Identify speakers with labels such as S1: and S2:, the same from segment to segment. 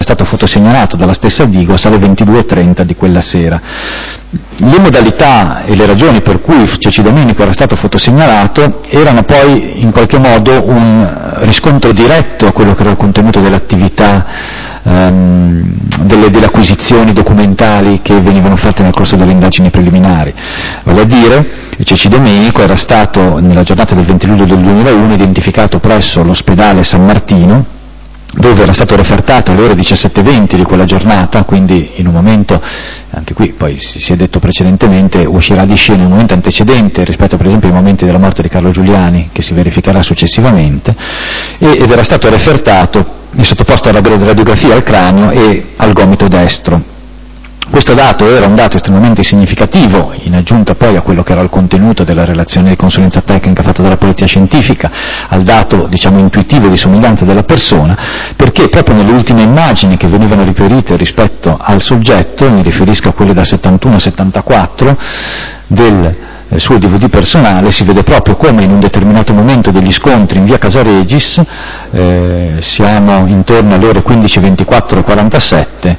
S1: stato fotosegnalato dalla stessa Digos alle 22:30 di quella sera. Le modalità e le ragioni per cui Ceci Domenico era stato fotosegnalato erano poi in qualche modo un riscontro diretto a quello che era il contenuto dell'attività, delle acquisizioni documentali che venivano fatte nel corso delle indagini preliminari. Vale a dire, Ceci Domenico era stato nella giornata del 20 luglio del 2001 identificato presso l'ospedale San Martino, dove era stato refertato alle ore 17:20 di quella giornata, quindi in un momento, anche qui poi si è detto precedentemente, uscirà di scena in un momento antecedente rispetto per esempio ai momenti della morte di Carlo Giuliani, che si verificherà successivamente, ed era stato refertato e sottoposto alla radiografia al cranio e al gomito destro. Questo dato era un dato estremamente significativo, in aggiunta poi a quello che era il contenuto della relazione di consulenza tecnica fatta dalla polizia scientifica, al dato, diciamo, intuitivo di somiglianza della persona, perché proprio nelle ultime immagini che venivano riferite rispetto al soggetto, mi riferisco a quelle da 71 a 74, del suo DVD personale, si vede proprio come in un determinato momento degli scontri in via Casaregis, siamo intorno alle ore 15:24 e 47,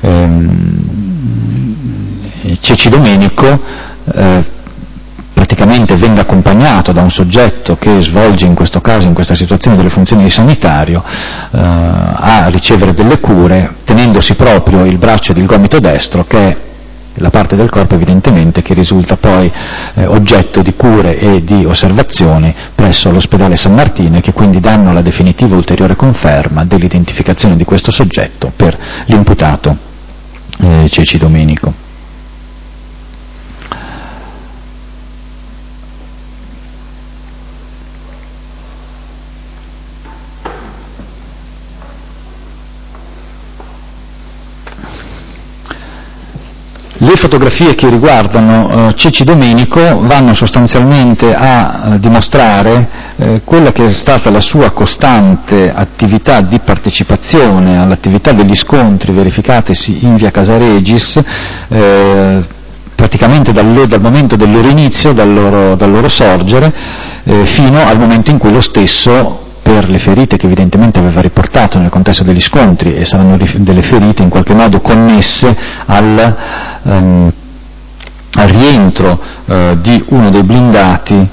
S1: Ceci Domenico praticamente venne accompagnato da un soggetto che svolge in questo caso, in questa situazione, delle funzioni di sanitario, a ricevere delle cure, tenendosi proprio il braccio ed il gomito destro, che è la parte del corpo evidentemente che risulta poi oggetto di cure e di osservazioni presso l'ospedale San Martino, e che quindi danno la definitiva ulteriore conferma dell'identificazione di questo soggetto per l'imputato Ceci Domenico. Le fotografie che riguardano Ceci Domenico vanno sostanzialmente a dimostrare quella che è stata la sua costante attività di partecipazione all'attività degli scontri verificatisi in via Casaregis, praticamente dal momento del loro inizio, dal loro sorgere, fino al momento in cui lo stesso, per le ferite che evidentemente aveva riportato nel contesto degli scontri, e saranno delle ferite in qualche modo connesse al rientro di uno dei blindati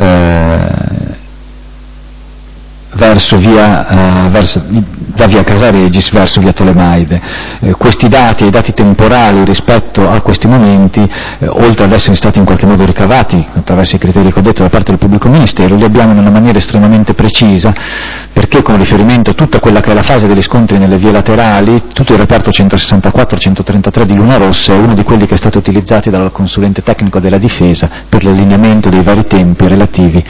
S1: da via Casaregis verso via Tolemaide. Questi dati e i dati temporali rispetto a questi momenti, oltre ad essere stati in qualche modo ricavati attraverso i criteri che ho detto da parte del pubblico ministero, li abbiamo in una maniera estremamente precisa, perché con riferimento a tutta quella che è la fase degli scontri nelle vie laterali, tutto il reparto 164-133 di Luna Rossa è uno di quelli che è stato utilizzato dal consulente tecnico della difesa per l'allineamento dei vari tempi relativi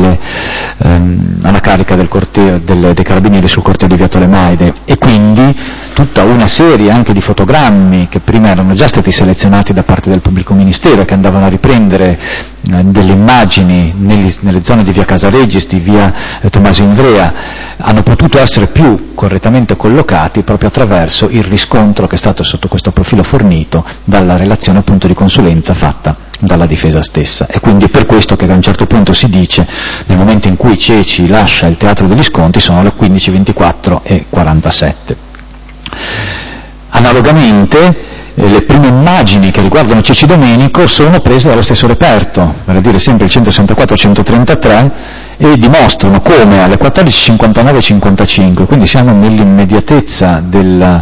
S1: alla carica del corteo dei carabinieri sul corteo di via Tolemaide, e quindi tutta una serie anche di fotogrammi che prima erano già stati selezionati da parte del pubblico ministero e che andavano a riprendere delle immagini nelle zone di via Casaregis, di via Tommaso Ivrea, hanno potuto essere più correttamente collocati proprio attraverso il riscontro che è stato sotto questo profilo fornito dalla relazione appunto di consulenza fatta dalla difesa stessa. E quindi è per questo che a un certo punto si dice, nel momento in cui Ceci lascia il teatro degli scontri, sono le 15:24 e 47. Analogamente, le prime immagini che riguardano Ceci Domenico sono prese dallo stesso reperto, vale a dire sempre il 164-133, e dimostrano come alle 14:59-55, quindi siamo nell'immediatezza della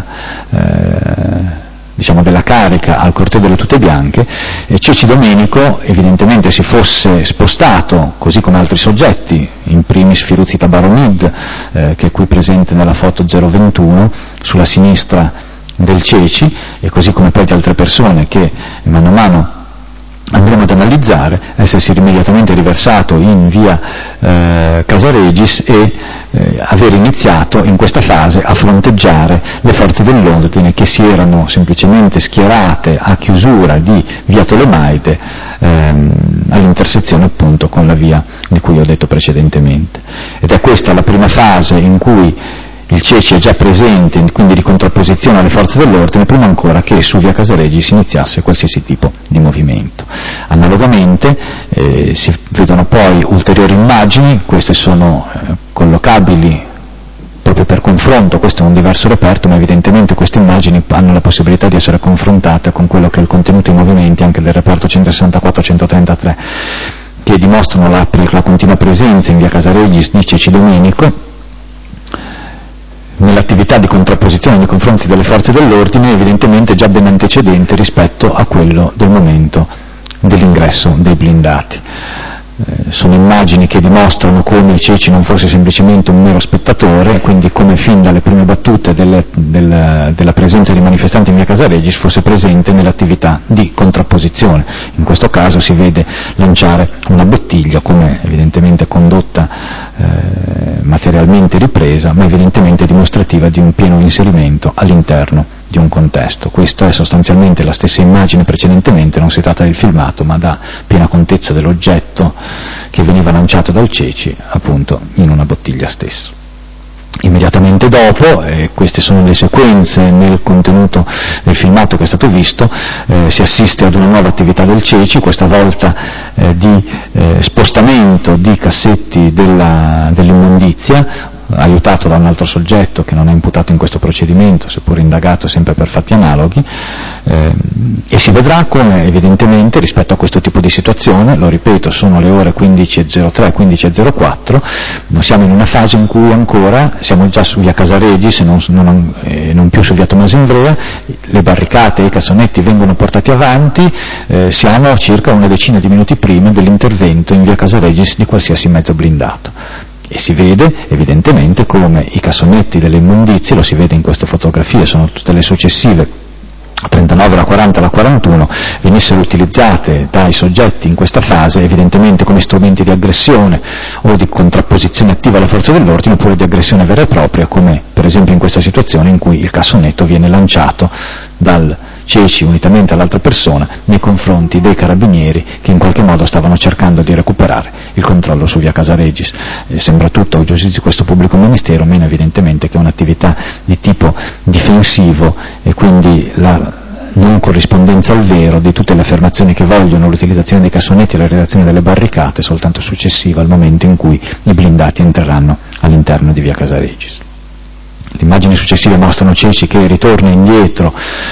S1: carica al corteo delle tute bianche, Ceci Domenico evidentemente si fosse spostato, così come altri soggetti, in primis Firuzzi Tabaromid, che è qui presente nella foto 021, sulla sinistra del Ceci, e così come poi di altre persone che mano a mano andremo ad analizzare, essersi immediatamente riversato in via Casaregis e aver iniziato in questa fase a fronteggiare le forze dell'ordine che si erano semplicemente schierate a chiusura di via Tolemaide all'intersezione appunto con la via di cui ho detto precedentemente. Ed è questa la prima fase in cui il Ceci è già presente, quindi di contrapposizione alle forze dell'ordine, prima ancora che su via Casaregis iniziasse qualsiasi tipo di movimento. Analogamente si vedono poi ulteriori immagini, queste sono collocabili proprio per confronto. Questo è un diverso reperto, ma evidentemente queste immagini hanno la possibilità di essere confrontate con quello che è il contenuto e i movimenti anche del reperto 164-133, che dimostrano la continua presenza in via Casaregis di Ceci Domenico nell'attività di contrapposizione nei confronti delle forze dell'ordine, evidentemente già ben antecedente rispetto a quello del momento dell'ingresso dei blindati. Sono immagini che dimostrano come Ceci non fosse semplicemente un mero spettatore, quindi come fin dalle prime battute della presenza di manifestanti in via Casaregis fosse presente nell'attività di contrapposizione. In questo caso si vede lanciare una bottiglia, come evidentemente condotta materialmente ripresa, ma evidentemente dimostrativa di un pieno inserimento all'interno di un contesto. Questa è sostanzialmente la stessa immagine precedentemente, non si tratta del filmato, ma dà piena contezza dell'oggetto che veniva lanciato dal Ceci appunto in una bottiglia stessa. Immediatamente dopo, queste sono le sequenze nel contenuto del filmato che è stato visto, si assiste ad una nuova attività del Ceci, questa volta di spostamento di cassetti dell'immondizia, aiutato da un altro soggetto che non è imputato in questo procedimento, seppur indagato sempre per fatti analoghi, e si vedrà come evidentemente rispetto a questo tipo di situazione, lo ripeto, sono le ore 15.03, 15.04, non siamo in una fase in cui ancora siamo già su via Casaregis e non più su via Tommaso Ivrea, le barricate e i cassonetti vengono portati avanti, siamo a circa una decina di minuti prima dell'intervento in via Casaregis di qualsiasi mezzo blindato. E si vede evidentemente come i cassonetti delle immondizie, lo si vede in queste fotografie, sono tutte le successive, la 39, la 40, la 41, venissero utilizzate dai soggetti in questa fase evidentemente come strumenti di aggressione o di contrapposizione attiva alle forze dell'ordine, oppure di aggressione vera e propria, come per esempio in questa situazione in cui il cassonetto viene lanciato dal Ceci unitamente all'altra persona nei confronti dei carabinieri che in qualche modo stavano cercando di recuperare il controllo su via Casaregis. Sembra tutto a giudizio di questo pubblico ministero, meno evidentemente che un'attività di tipo difensivo e quindi la non corrispondenza al vero di tutte le affermazioni che vogliono l'utilizzazione dei cassonetti e la redazione delle barricate soltanto successiva al momento in cui i blindati entreranno all'interno di via Casaregis. Le immagini successive mostrano Ceci che ritorna indietro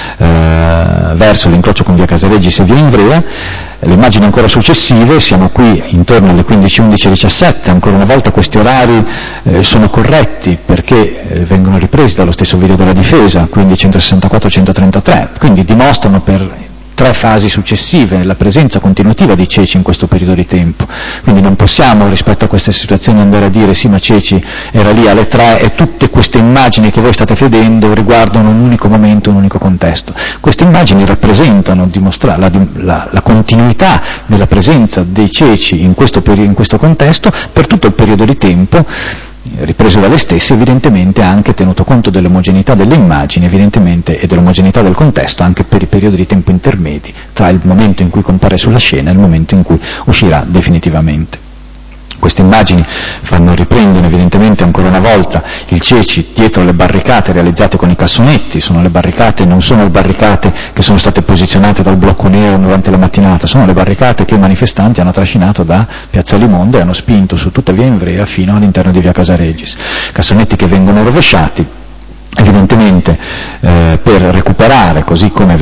S1: verso l'incrocio con via Casaregis e via Ivrea. Le immagini ancora successive, siamo qui intorno alle 15:11-17, ancora una volta questi orari sono corretti perché vengono ripresi dallo stesso video della difesa, quindi 164-133, quindi dimostrano per 3 fasi successive la presenza continuativa di Ceci in questo periodo di tempo, quindi non possiamo rispetto a queste situazioni andare a dire sì ma Ceci era lì alle 3 e tutte queste immagini che voi state vedendo riguardano un unico momento, un unico contesto. Queste immagini rappresentano la continuità della presenza dei Ceci in questo contesto per tutto il periodo di tempo, ripreso dalle stesse, evidentemente anche tenuto conto dell'omogeneità delle immagini evidentemente e dell'omogeneità del contesto anche per i periodi di tempo intermedi tra il momento in cui compare sulla scena e il momento in cui uscirà definitivamente. Queste immagini riprendono evidentemente ancora una volta il Ceci dietro le barricate realizzate con i cassonetti. Le barricate non sono le barricate che sono state posizionate dal blocco nero durante la mattinata, sono le barricate che i manifestanti hanno trascinato da Piazza Limondo e hanno spinto su tutta via Ivrea fino all'interno di via Casaregis. Cassonetti che vengono rovesciati evidentemente per recuperare, così come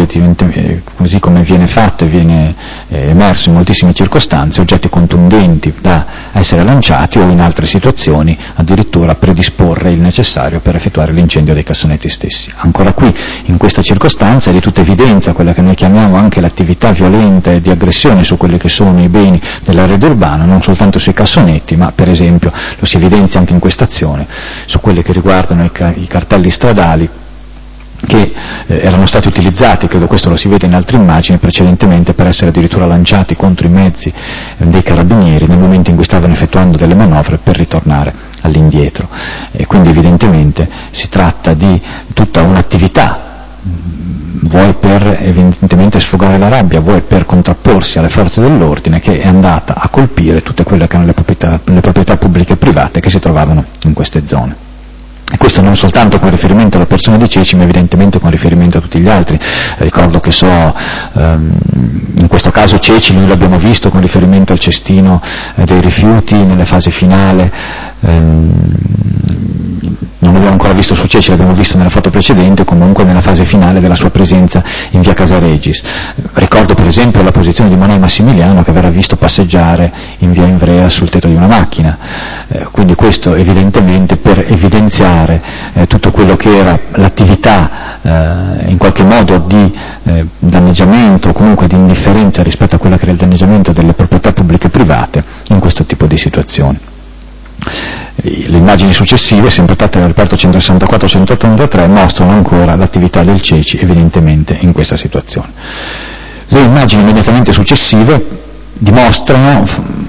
S1: viene fatto e viene emerso in moltissime circostanze, oggetti contundenti da essere lanciati o in altre situazioni addirittura predisporre il necessario per effettuare l'incendio dei cassonetti stessi. Ancora qui, in questa circostanza, è di tutta evidenza quella che noi chiamiamo anche l'attività violenta e di aggressione su quelli che sono i beni dell'area urbana, non soltanto sui cassonetti, ma per esempio lo si evidenzia anche in questa azione su quelli che riguardano i cartelli stradali che erano stati utilizzati, credo questo lo si vede in altre immagini, precedentemente per essere addirittura lanciati contro i mezzi dei carabinieri nel momento in cui stavano effettuando delle manovre per ritornare all'indietro. E quindi evidentemente si tratta di tutta un'attività, vuoi per evidentemente sfogare la rabbia, vuoi per contrapporsi alle forze dell'ordine, che è andata a colpire tutte quelle che erano le proprietà pubbliche e private che si trovavano in queste zone. E questo non soltanto con riferimento alla persona di Ceci, ma evidentemente con riferimento a tutti gli altri. Ricordo che in questo caso Ceci noi l'abbiamo visto con riferimento al cestino dei rifiuti nelle fasi finale non l'abbiamo ancora visto su Ceci, l'abbiamo visto nella foto precedente, comunque nella fase finale della sua presenza in via Casaregis. Ricordo per esempio la posizione di Monè Massimiliano, che verrà visto passeggiare in via Ivrea sul tetto di una macchina, quindi questo evidentemente per evidenziare tutto quello che era l'attività in qualche modo di danneggiamento o comunque di indifferenza rispetto a quello che era il danneggiamento delle proprietà pubbliche e private in questo tipo di situazioni. Le immagini successive, sempre trattate dal reparto 164-183, mostrano ancora l'attività del Ceci evidentemente in questa situazione. Le immagini immediatamente successive dimostrano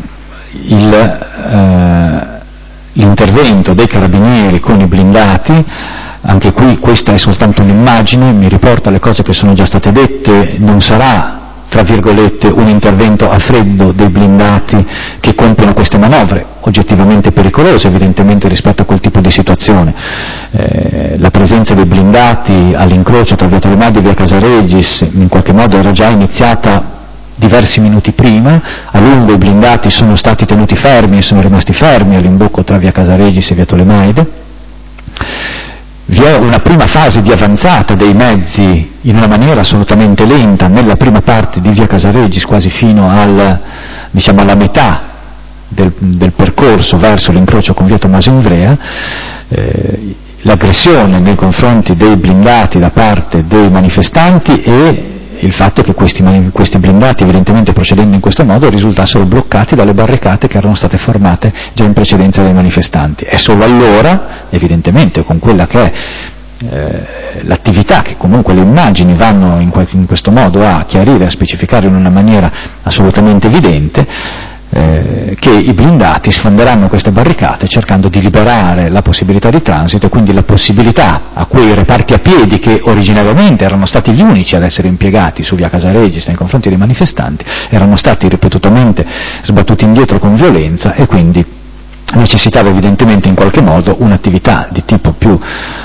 S1: l'intervento dei carabinieri con i blindati. Anche qui questa è soltanto un'immagine, mi riporta le cose che sono già state dette, non sarà tra virgolette un intervento a freddo dei blindati che compiono queste manovre, oggettivamente pericolose evidentemente rispetto a quel tipo di situazione. La presenza dei blindati all'incrocio tra via Tolemadi e via Casaregis in qualche modo era già iniziata diversi minuti prima, a lungo i blindati sono stati tenuti fermi e sono rimasti fermi all'imbocco tra via Casaregis e via Tolemaide. Vi è una prima fase di avanzata dei mezzi in una maniera assolutamente lenta nella prima parte di via Casaregis, quasi fino alla metà del percorso verso l'incrocio con via Tommaso Ivrea. L'aggressione nei confronti dei blindati da parte dei manifestanti e il fatto che questi blindati, evidentemente procedendo in questo modo, risultassero bloccati dalle barricate che erano state formate già in precedenza dai manifestanti. È solo allora, evidentemente, con quella che è l'attività che comunque le immagini vanno in questo modo a chiarire, a specificare in una maniera assolutamente evidente, che i blindati sfonderanno queste barricate cercando di liberare la possibilità di transito e quindi la possibilità a quei reparti a piedi che originariamente erano stati gli unici ad essere impiegati su via Casaregis nei confronti dei manifestanti, erano stati ripetutamente sbattuti indietro con violenza e quindi necessitava evidentemente in qualche modo un'attività di tipo più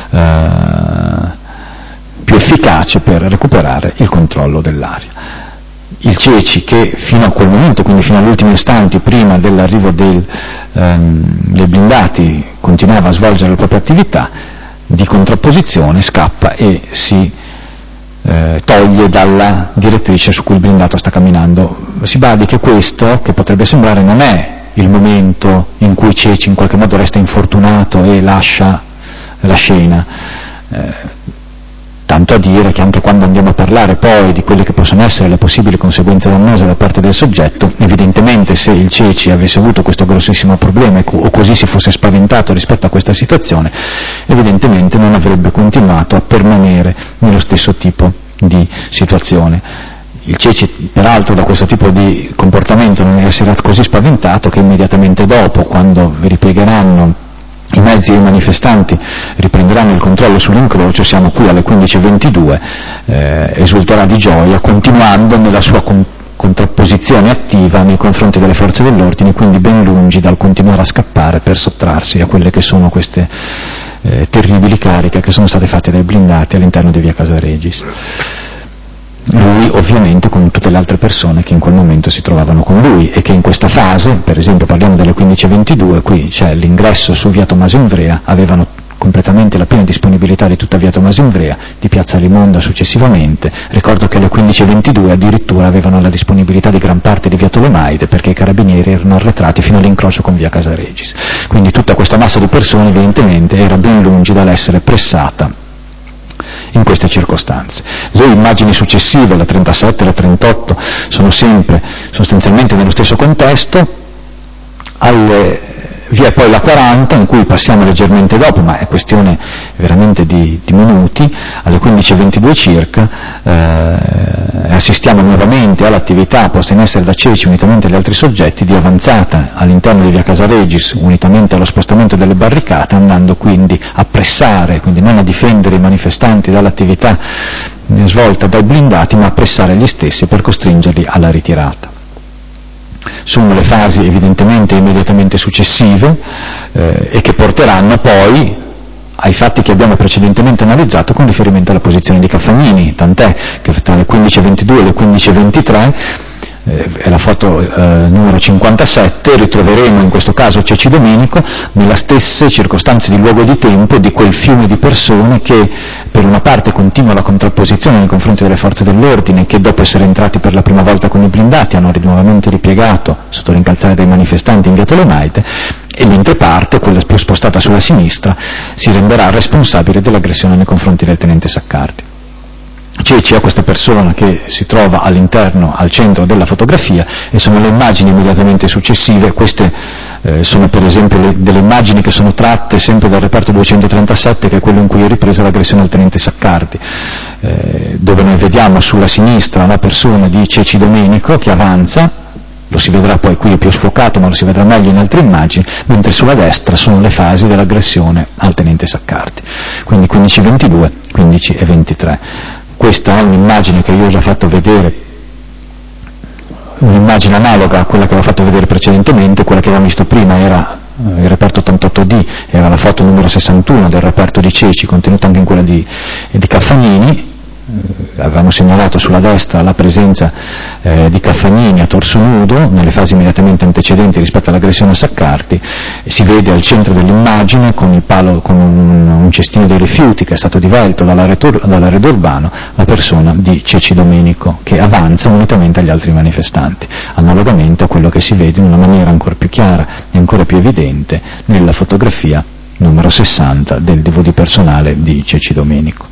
S1: efficace per recuperare il controllo dell'area. Il Ceci, che fino a quel momento, quindi fino agli ultimi istanti prima dell'arrivo dei blindati, continuava a svolgere la propria attività, di contrapposizione scappa e si toglie dalla direttrice su cui il blindato sta camminando. Si badi che questo, che potrebbe sembrare, non è il momento in cui Ceci in qualche modo resta infortunato e lascia la scena. Tanto a dire che anche quando andiamo a parlare poi di quelle che possono essere le possibili conseguenze dannose da parte del soggetto, evidentemente se il Ceci avesse avuto questo grossissimo problema o così si fosse spaventato rispetto a questa situazione, evidentemente non avrebbe continuato a permanere nello stesso tipo di situazione. Il Ceci peraltro da questo tipo di comportamento non era così spaventato che immediatamente dopo, quando ripiegheranno i mezzi e i manifestanti riprenderanno il controllo sull'incrocio, siamo qui alle 15:22, esulterà di gioia continuando nella sua contrapposizione attiva nei confronti delle forze dell'ordine, quindi ben lungi dal continuare a scappare per sottrarsi a quelle che sono queste terribili cariche che sono state fatte dai blindati all'interno di via Casaregis. Lui ovviamente con tutte le altre persone che in quel momento si trovavano con lui e che in questa fase, per esempio parliamo delle 15:22, qui c'è l'ingresso su via Tommaso Ivrea, avevano completamente la piena disponibilità di tutta via Tommaso Ivrea, di piazza Limonda successivamente. Ricordo che alle 15:22 addirittura avevano la disponibilità di gran parte di via Tolemaide perché i carabinieri erano arretrati fino all'incrocio con via Casaregis. Quindi tutta questa massa di persone evidentemente era ben lungi dall'essere pressata in queste circostanze. Le immagini successive, la 37 e la 38, sono sempre sostanzialmente nello stesso contesto. Vi è poi la 40, in cui passiamo leggermente dopo, ma è questione veramente di minuti, alle 15:22 circa, assistiamo nuovamente all'attività posta in essere da Ceci unitamente agli altri soggetti di avanzata all'interno di via Casaregis, unitamente allo spostamento delle barricate, andando quindi a pressare, quindi non a difendere i manifestanti dall'attività svolta dai blindati, ma a pressare gli stessi per costringerli alla ritirata. Sono le fasi evidentemente immediatamente successive e che porteranno poi ai fatti che abbiamo precedentemente analizzato con riferimento alla posizione di Caffagnini, tant'è che tra le 15:22 e le 15:23 è la foto numero 57, ritroveremo in questo caso Ceci Domenico nelle stesse circostanze di luogo e di tempo di quel fiume di persone che per una parte continua la contrapposizione nei confronti delle forze dell'ordine che dopo essere entrati per la prima volta con i blindati hanno nuovamente ripiegato sotto l'incalzare dei manifestanti in via Tolemaide, e mentre parte, quella più spostata sulla sinistra, si renderà responsabile dell'aggressione nei confronti del tenente Saccardi. Ceci è questa persona che si trova all'interno, al centro della fotografia, e sono le immagini immediatamente successive. Queste sono per esempio delle immagini che sono tratte sempre dal reparto 237, che è quello in cui è ripresa l'aggressione al tenente Saccardi, dove noi vediamo sulla sinistra la persona di Ceci Domenico che avanza, lo si vedrà poi, qui è più sfocato ma lo si vedrà meglio in altre immagini, mentre sulla destra sono le fasi dell'aggressione al tenente Saccardi, quindi 15:22, 15:23. Questa è un'immagine che io ho già fatto vedere, un'immagine analoga a quella che avevo fatto vedere precedentemente. Quella che avevamo visto prima era il reperto 88D, era la foto numero 61 del reperto di Ceci, contenuta anche in quella di Caffagnini. Avevamo segnalato sulla destra la presenza di Caffagnini a torso nudo nelle fasi immediatamente antecedenti rispetto all'aggressione a Saccardi. Si vede al centro dell'immagine con il palo, con un cestino dei rifiuti che è stato divelto dall'arredo urbano, la persona di Ceci Domenico che avanza unitamente agli altri manifestanti, analogamente a quello che si vede in una maniera ancora più chiara e ancora più evidente nella fotografia numero 60 del DVD personale di Ceci Domenico.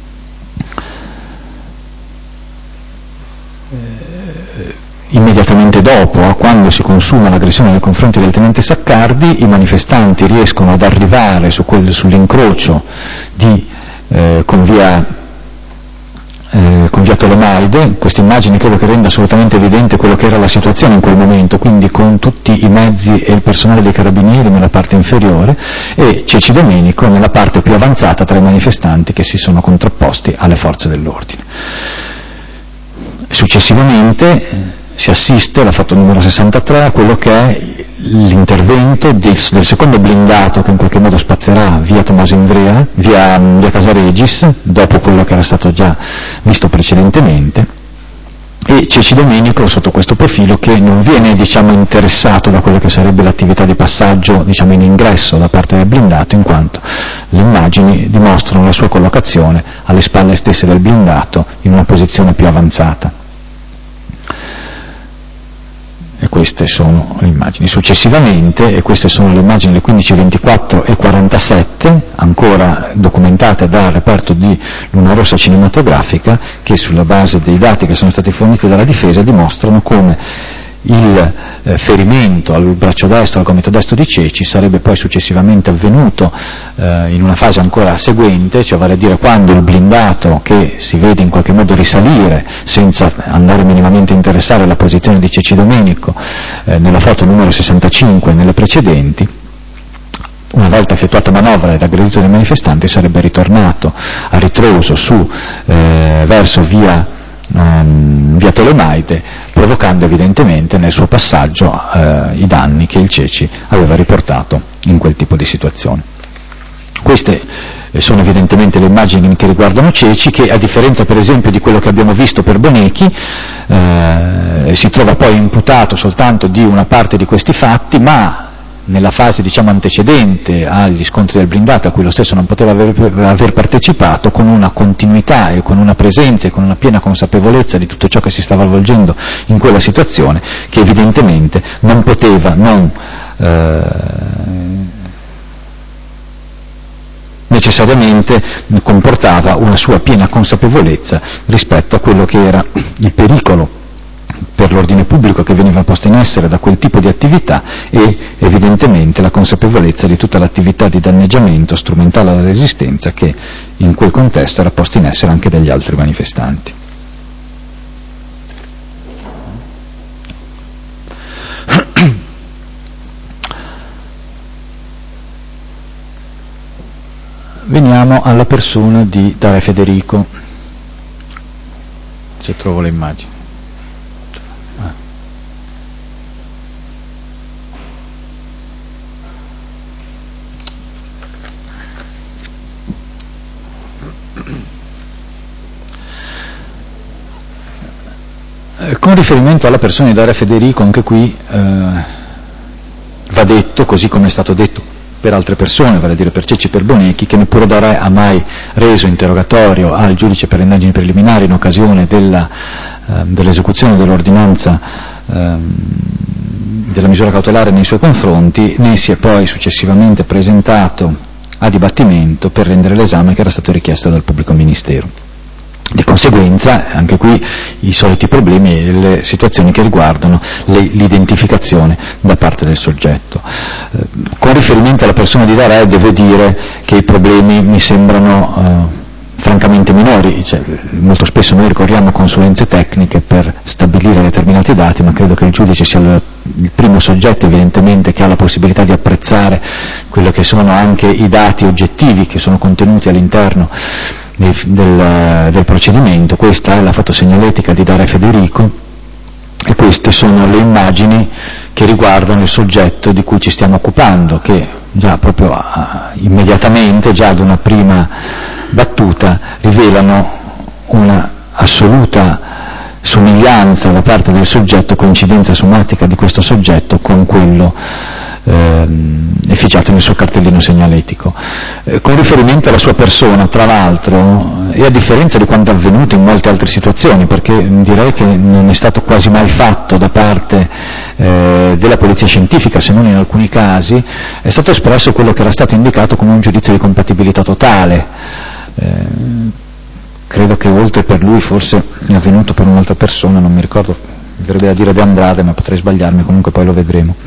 S1: Immediatamente dopo, quando si consuma l'aggressione nei confronti del tenente Saccardi, i manifestanti riescono ad arrivare sull'incrocio con via Tolemaide. Questa immagine credo che renda assolutamente evidente quello che era la situazione in quel momento, quindi con tutti i mezzi e il personale dei carabinieri nella parte inferiore e Ceci Domenico nella parte più avanzata tra i manifestanti che si sono contrapposti alle forze dell'ordine. Successivamente si assiste, alla foto numero 63, a quello che è l'intervento del secondo blindato che in qualche modo spazzerà via Tommaso Ivrea, via Casaregis, dopo quello che era stato già visto precedentemente, e Ceci Domenico sotto questo profilo che non viene interessato da quello che sarebbe l'attività di passaggio in ingresso da parte del blindato, in quanto le immagini dimostrano la sua collocazione alle spalle stesse del blindato in una posizione più avanzata. E queste sono le immagini. Successivamente, e queste sono le immagini le 15:24 e 47, ancora documentate dal reperto di Luna Rossa Cinematografica, che sulla base dei dati che sono stati forniti dalla difesa dimostrano come il ferimento al braccio destro, al gomito destro di Ceci, sarebbe poi successivamente avvenuto in una fase ancora seguente, cioè vale a dire quando il blindato, che si vede in qualche modo risalire senza andare minimamente a interessare la posizione di Ceci Domenico nella foto numero 65 e nelle precedenti, una volta effettuata manovra ed aggredito dai manifestanti, sarebbe ritornato a ritroso verso via Tolemaide, provocando evidentemente nel suo passaggio i danni che il Ceci aveva riportato in quel tipo di situazione. Queste sono evidentemente le immagini che riguardano Ceci, che a differenza per esempio di quello che abbiamo visto per Bonecchi, si trova poi imputato soltanto di una parte di questi fatti, ma nella fase antecedente agli scontri del blindato, a cui lo stesso non poteva aver partecipato, con una continuità e con una presenza e con una piena consapevolezza di tutto ciò che si stava svolgendo in quella situazione, che evidentemente non poteva non necessariamente comportava una sua piena consapevolezza rispetto a quello che era il pericolo per l'ordine pubblico che veniva posto in essere da quel tipo di attività e evidentemente la consapevolezza di tutta l'attività di danneggiamento strumentale alla resistenza che in quel contesto era posta in essere anche dagli altri manifestanti. Veniamo alla persona di Dare Federico, se trovo le immagini. Con riferimento alla persona di Daria Federico, anche qui va detto, così come è stato detto per altre persone, vale a dire per Cecci e per Bonecchi, che neppure Daria ha mai reso interrogatorio al giudice per le indagini preliminari in occasione dell'esecuzione dell'ordinanza della misura cautelare nei suoi confronti, né si è poi successivamente presentato a dibattimento per rendere l'esame che era stato richiesto dal pubblico ministero. Di conseguenza, anche qui, i soliti problemi e le situazioni che riguardano l'identificazione da parte del soggetto. Con riferimento alla persona di Daria devo dire che i problemi mi sembrano francamente minori, cioè, molto spesso noi ricorriamo a consulenze tecniche per stabilire determinati dati, ma credo che il giudice sia il primo soggetto evidentemente che ha la possibilità di apprezzare quello che sono anche i dati oggettivi che sono contenuti all'interno del procedimento. Questa è la fotosegnaletica di Daria Federico e queste sono le immagini che riguardano il soggetto di cui ci stiamo occupando, che già proprio immediatamente, già ad una prima battuta, rivelano una assoluta somiglianza da parte del soggetto, coincidenza somatica di questo soggetto con quello effigiato nel suo cartellino segnaletico. Con riferimento alla sua persona, tra l'altro, e a differenza di quanto avvenuto in molte altre situazioni, perché direi che non è stato quasi mai fatto da parte della polizia scientifica, se non in alcuni casi, è stato espresso quello che era stato indicato come un giudizio di compatibilità totale. Credo che oltre per lui forse è avvenuto per un'altra persona, non mi ricordo, mi verrebbe da dire De Andrade, ma potrei sbagliarmi, comunque poi lo vedremo.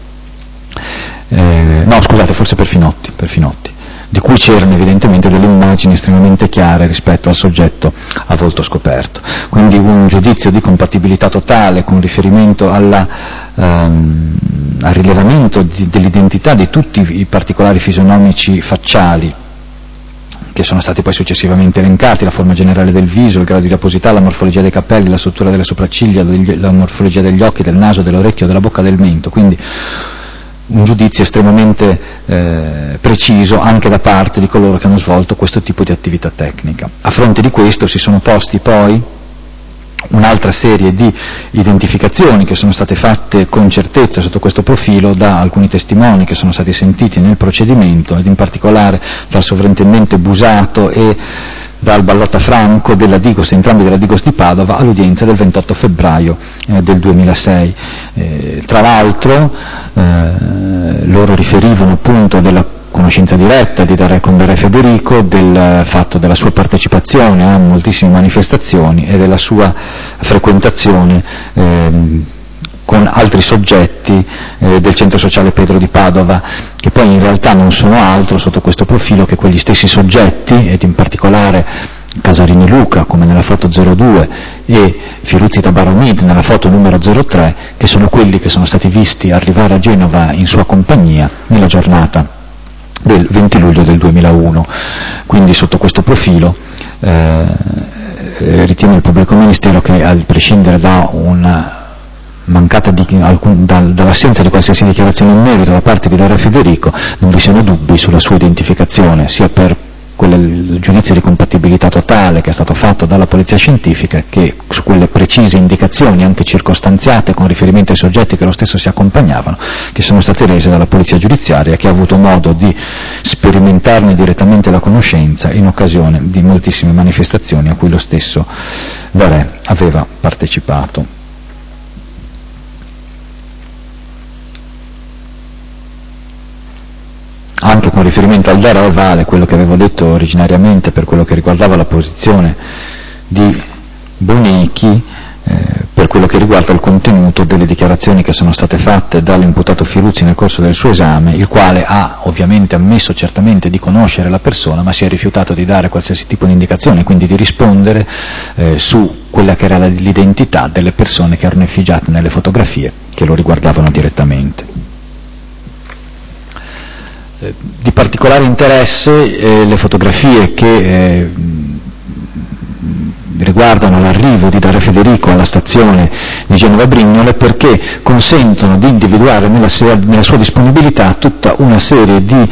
S1: No, scusate, forse per Finotti, di cui c'erano evidentemente delle immagini estremamente chiare rispetto al soggetto a volto scoperto. Quindi un giudizio di compatibilità totale con riferimento al rilevamento dell'identità di tutti i particolari fisionomici facciali che sono stati poi successivamente elencati, la forma generale del viso, il grado di aposità, la morfologia dei capelli, la struttura delle sopracciglia, la morfologia degli occhi, del naso, dell'orecchio, della bocca, del mento. Quindi un giudizio estremamente preciso anche da parte di coloro che hanno svolto questo tipo di attività tecnica. A fronte di questo si sono posti poi un'altra serie di identificazioni che sono state fatte con certezza sotto questo profilo da alcuni testimoni che sono stati sentiti nel procedimento, ed in particolare dal sovrintendente Busato e dal Ballotta Franco della Digos, entrambi della Digos di Padova, all'udienza del 28 febbraio del 2006. Tra l'altro loro riferivano appunto della conoscenza diretta con Daria Federico, del fatto della sua partecipazione a moltissime manifestazioni e della sua frequentazione con altri soggetti del centro sociale Pedro di Padova, che poi in realtà non sono altro sotto questo profilo che quegli stessi soggetti, ed in particolare Casarini Luca, come nella foto 02, e Firuzzi Tabaromid nella foto numero 03, che sono quelli che sono stati visti arrivare a Genova in sua compagnia nella giornata del 20 luglio del 2001. Quindi sotto questo profilo ritiene il pubblico ministero che, a prescindere da una dall'assenza di qualsiasi dichiarazione in merito da parte di Daria Federico, non vi siano dubbi sulla sua identificazione, sia per il giudizio di compatibilità totale che è stato fatto dalla polizia scientifica, che su quelle precise indicazioni, anche circostanziate con riferimento ai soggetti che lo stesso si accompagnavano, che sono state rese dalla polizia giudiziaria, che ha avuto modo di sperimentarne direttamente la conoscenza in occasione di moltissime manifestazioni a cui lo stesso Daria aveva partecipato. Anche con riferimento al Daria vale quello che avevo detto originariamente per quello che riguardava la posizione di Bonecchi, per quello che riguarda il contenuto delle dichiarazioni che sono state fatte dall'imputato Firuzzi nel corso del suo esame, il quale ha ovviamente ammesso certamente di conoscere la persona, ma si è rifiutato di dare qualsiasi tipo di indicazione, quindi di rispondere su quella che era l'identità delle persone che erano effigiate nelle fotografie che lo riguardavano direttamente. Di particolare interesse le fotografie che riguardano l'arrivo di Daria Federico alla stazione di Genova Brignole, perché consentono di individuare nella sua disponibilità tutta una serie di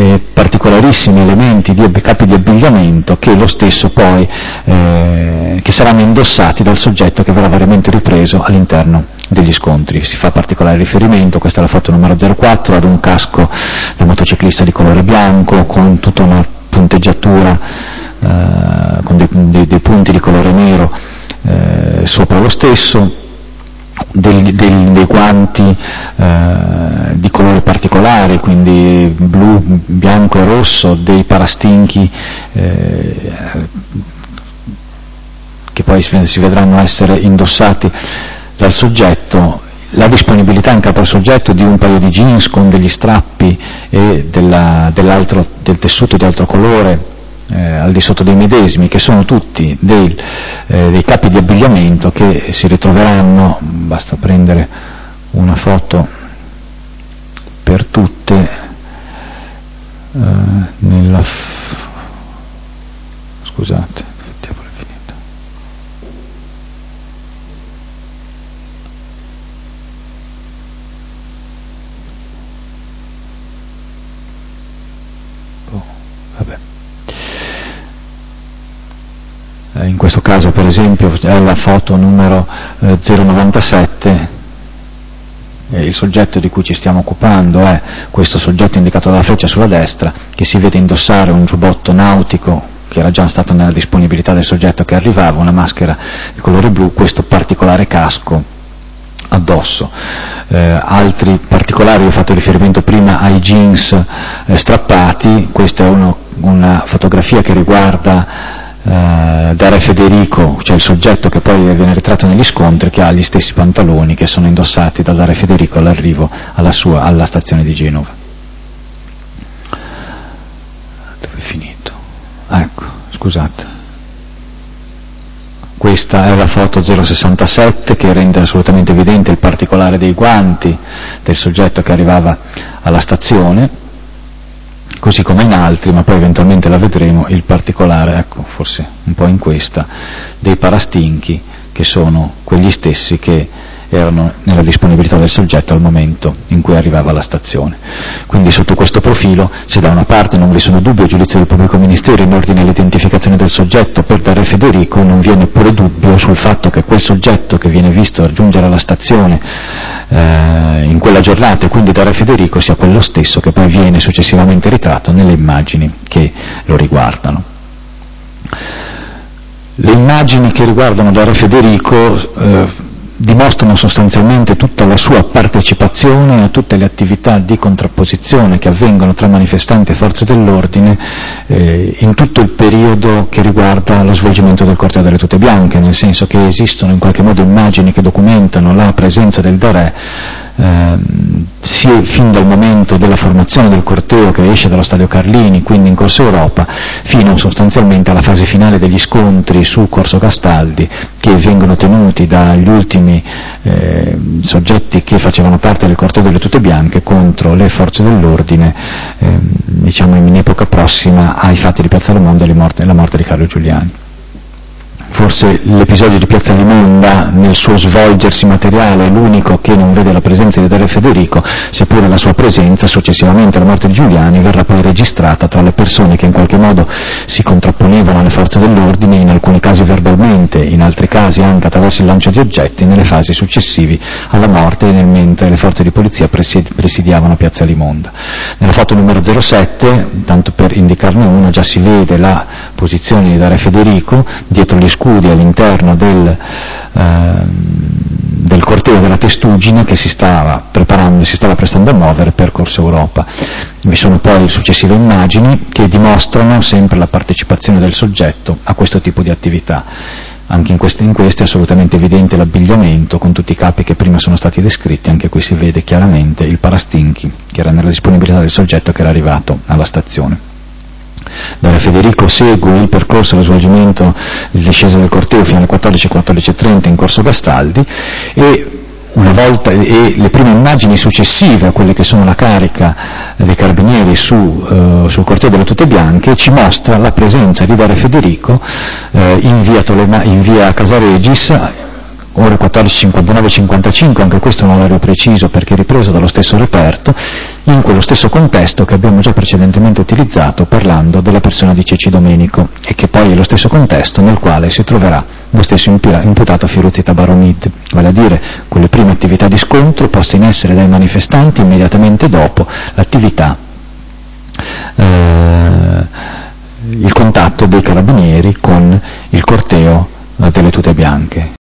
S1: particolarissimi elementi, di capi di abbigliamento che lo stesso poi che saranno indossati dal soggetto che verrà variamente ripreso all'interno degli scontri. Si fa particolare riferimento, questa è la foto numero 04, ad un casco da motociclista di colore bianco con tutta una punteggiatura con dei punti di colore nero sopra lo stesso, dei guanti di colore particolare, quindi blu, bianco e rosso, dei parastinchi che poi si vedranno essere indossati dal soggetto, la disponibilità in capo al soggetto di un paio di jeans con degli strappi e del tessuto di altro colore al di sotto dei medesimi, che sono tutti dei capi di abbigliamento che si ritroveranno, basta prendere una foto per tutte, scusate, in questo caso per esempio è la foto numero 097, il soggetto di cui ci stiamo occupando è questo soggetto indicato dalla freccia sulla destra, che si vede indossare un giubbotto nautico che era già stato nella disponibilità del soggetto che arrivava, una maschera di colore blu, questo particolare casco addosso. Altri particolari, ho fatto riferimento prima ai jeans strappati, questa è una fotografia che riguarda Dario Federico, cioè il soggetto che poi viene ritratto negli scontri, che ha gli stessi pantaloni che sono indossati da Dario Federico all'arrivo alla stazione di Genova. Dove è finito? Ecco, scusate. Questa è la foto 067 che rende assolutamente evidente il particolare dei guanti del soggetto che arrivava alla stazione, così come in altri, ma poi eventualmente la vedremo, il particolare, ecco, forse un po' in questa, dei parastinchi, che sono quegli stessi che erano nella disponibilità del soggetto al momento in cui arrivava alla stazione. Quindi sotto questo profilo, se da una parte non vi sono dubbi a giudizio del pubblico ministero in ordine all'identificazione del soggetto per Dario Federico, non vi è neppure dubbio sul fatto che quel soggetto che viene visto raggiungere alla stazione in quella giornata, e quindi Dario Federico, sia quello stesso che poi viene successivamente ritratto nelle immagini che lo riguardano. Le immagini che riguardano Dario Federico dimostrano sostanzialmente tutta la sua partecipazione a tutte le attività di contrapposizione che avvengono tra manifestanti e forze dell'ordine in tutto il periodo che riguarda lo svolgimento del corteo delle tute bianche, nel senso che esistono in qualche modo immagini che documentano la presenza del Darè sia fin dal momento della formazione del corteo che esce dallo stadio Carlini, quindi in Corso Europa, fino sostanzialmente alla fase finale degli scontri su Corso Castaldi, che vengono tenuti dagli ultimi soggetti che facevano parte del corteo delle tute bianche contro le forze dell'ordine, diciamo in epoca prossima ai fatti di Piazza Lemonda e la morte di Carlo Giuliani. Forse l'episodio di Piazza Limonda, nel suo svolgersi materiale, è l'unico che non vede la presenza di Dario Federico, seppure la sua presenza, successivamente alla morte di Giuliani, verrà poi registrata tra le persone che in qualche modo si contrapponevano alle forze dell'ordine, in alcuni casi verbalmente, in altri casi anche attraverso il lancio di oggetti, nelle fasi successivi alla morte, mentre le forze di polizia presidiavano Piazza Limonda. Nella foto numero 07, tanto per indicarne una, già si vede la posizione di Dario Federico dietro gli scudi all'interno del corteo della testuggine che si stava prestando a muovere per Corso Europa. Vi sono poi successive immagini che dimostrano sempre la partecipazione del soggetto a questo tipo di attività. Anche in queste è assolutamente evidente l'abbigliamento con tutti i capi che prima sono stati descritti. Anche qui si vede chiaramente il parastinchi che era nella disponibilità del soggetto che era arrivato alla stazione. Dario Federico segue il percorso dello svolgimento di discesa del corteo fino alle 14:30 in Corso Castaldi, e le prime immagini successive a quelle che sono la carica dei carabinieri sul corteo delle tute bianche ci mostra la presenza di Dario Federico in via Casaregis, ore 14:59-55, anche questo è un orario preciso perché ripreso dallo stesso reperto, in quello stesso contesto che abbiamo già precedentemente utilizzato parlando della persona di Ceci Domenico, e che poi è lo stesso contesto nel quale si troverà lo stesso imputato Firuzzi Tabaromid, vale a dire quelle prime attività di scontro poste in essere dai manifestanti immediatamente dopo l'attività, il contatto dei carabinieri con il corteo delle tute bianche.